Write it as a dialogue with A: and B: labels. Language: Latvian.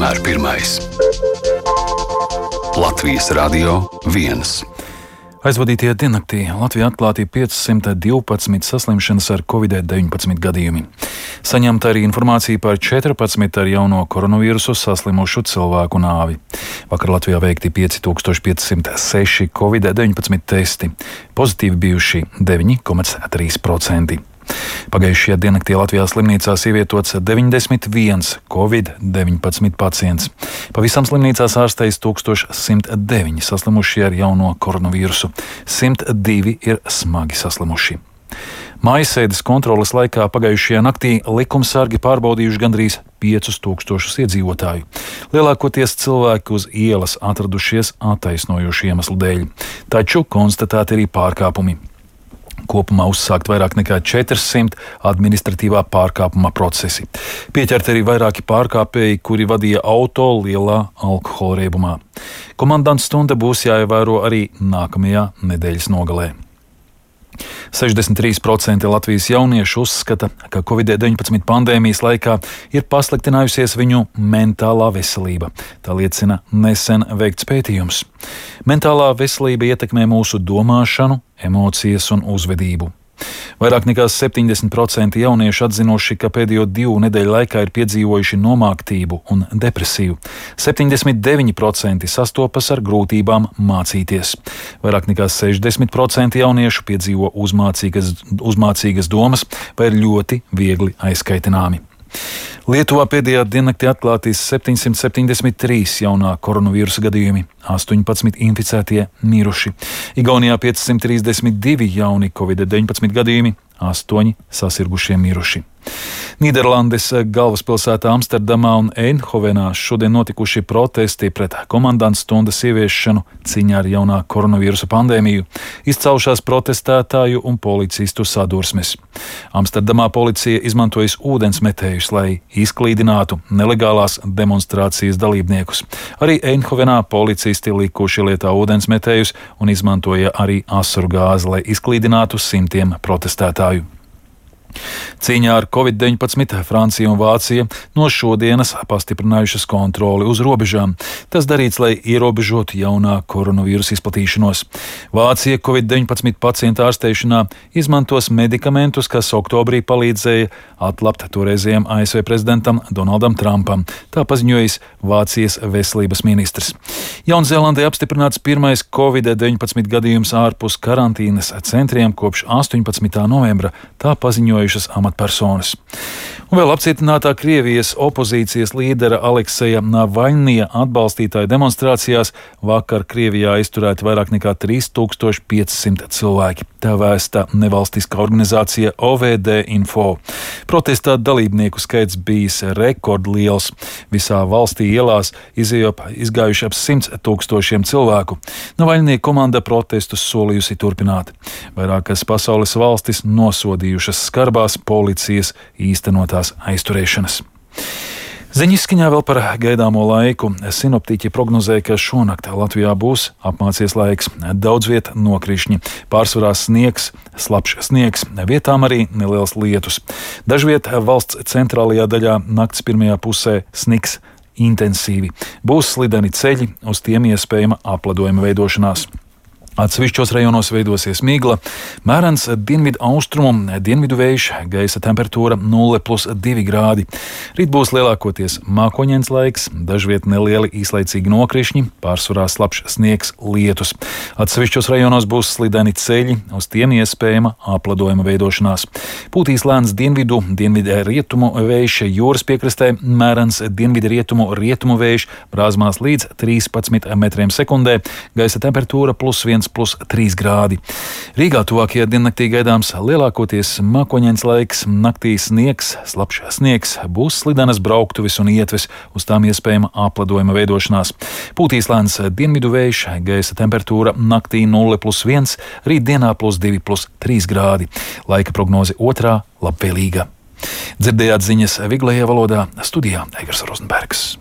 A: vienmēr pirmais. Latvijas Radio 1.
B: Aizvadītajā diennaktī Latvijā atklāti 512 saslimšanas ar Covid-19 gadījumi. Saņemta arī informācija par 14 ar jauno koronavīrusu saslimušu cilvēku nāvi. Vakar Latvijā veikti 5506 Covid-19 testi, pozitīvi bijuši 9,3%. Pagājušajā diennaktī Latvijā slimnīcās ievietots 91 Covid-19 pacients. Pavisam slimnīcās ārstējas 1109 saslimušie ar jauno koronavīrusu, 102 ir smagi saslimuši. Mājasēdes kontroles laikā pagājušajā naktī likumsargi pārbaudījuši gandrīz 5000 iedzīvotāju. Lielākoties cilvēki uz ielas atradušies attaisnojošu iemeslu dēļ, taču konstatēti arī pārkāpumi. Kopumā uzsākt vairāk nekā 400 administratīvā pārkāpuma procesi. Pieķerti arī vairāki pārkāpēji, kuri vadīja auto lielā alkohola riebumā. Komandanta stunda būs jāievēro arī nākamajā nedēļas nogalē. 63% Latvijas jauniešu uzskata, ka Covid-19 pandēmijas laikā ir pasliktinājusies viņu mentālā veselība. Tā liecina nesen veikts pētījums. Mentālā veselība ietekmē mūsu domāšanu, emocijas un uzvedību. Vairāk nekā 70% jauniešu atzinuši, ka pēdējo 2 nedēļu laikā ir piedzīvojuši nomāktību un depresiju. 79% sastopas ar grūtībām mācīties. Vairāk nekā 60% jauniešu piedzīvo uzmācīgas domas vai ir ļoti viegli aizkaitināmi. Lietuvā pēdējā diennaktī atklāti 773 jaunā koronavīrusa gadījumi, 18 inficētie miruši. Igaunijā 532 jauni Covid-19 gadījumi, 8 sasirgušie miruši. Nīderlandes galvaspilsētā Amsterdamā un Eindhovenā šodien notikuši protesti pret komandanta stundas ieviešanu cīņā ar jaunā koronavīrusa pandēmiju. Izcaušās protestētāju un policistu sadursmes. Amsterdamā policija izmantojas ūdensmetējus, lai izklīdinātu nelegālās demonstrācijas dalībniekus. Arī Eindhovenā policisti likuši lietā ūdensmetējus un izmantoja arī asaru gāzi, lai izklīdinātu simtiem protestētāju. Cīņā ar Covid-19 Francija un Vācija no šodienas pastiprinājušas kontroli uz robežām. Tas darīts, lai ierobežotu jaunā koronavīrusa izplatīšanos. Vācija Covid-19 pacientu ārstēšanā izmantos medikamentus, kas oktobrī palīdzēja atlabt toreizējam ASV prezidentam Donaldam Trumpam. Tā paziņojis Vācijas veselības ministrs. Jaunzēlandē apstiprināts pirmais Covid-19 gadījums ārpus karantīnas centriem kopš 18. novembra. Tā paziņojušas amatpersonas. Un vēl apcietinātā Krievijas opozīcijas līdera Alekseja Navaļņija atbalstītāju demonstrācijās vakar Krievijā izturēti vairāk nekā 3500 cilvēki. Tā vēsta nevalstiskā organizācija OVD Info. Protestā dalībnieku skaits bijis rekordliels. Visā valstī ielās izgājuši ap 100 000 cilvēku. Navaļņija komanda protestus solījusi turpināt. Vairākas pasaules valstis nosodījušas skarbās policijas īstenotās aizturēšanas. Ziņiskaņā vēl par gaidāmo laiku. Sinoptiķi prognozē, ka šonakt Latvijā būs apmācies laiks. Daudz viet nokrišņi, pārsvarā sniegs, slapjš sniegs, vietām arī neliels lietus. Dažviet valsts centrālajā daļā nakts pirmajā pusē sniks intensīvi. Būs slideni ceļi, uz tiem iespējama apledojuma veidošanās. Atsevišķos rajonos veidosies migla, mērens dienvidu austrumu, dienvidu vējš, gaisa temperatūra 0+2 grādi. Rīt būs lielākoties mākoņains laiks, dažviet nelieli īslaicīgi nokrišņi, pārsvarā slapjš sniegs, lietus. Atsevišķos rajonos būs slideni ceļi, uz tiem iespējama apledojuma veidošanās. Pūtīs lēns dienvidu rietumu vējš, jūras piekrastē mērens dienvidu rietumu vējš, brāzmās līdz 13 metriem sekundē, gaisa temperatūra +1+3 grādi. Rīgā tuvākajā diennaktī gaidāms lielākoties mākoņains laiks, naktī sniegs, slapjš sniegs, būs slidenas brauktuves un ietves, uz tām iespējama apledojuma veidošanās. Pūtīs lēns dienvidu vējš, gaisa temperatūra naktī 0+1, rīt dienā +2+3 grādi. Laika prognoze otrā labvēlīga. Dzirdējāt ziņas viglajā valodā, studijā Egars Rozenbergs.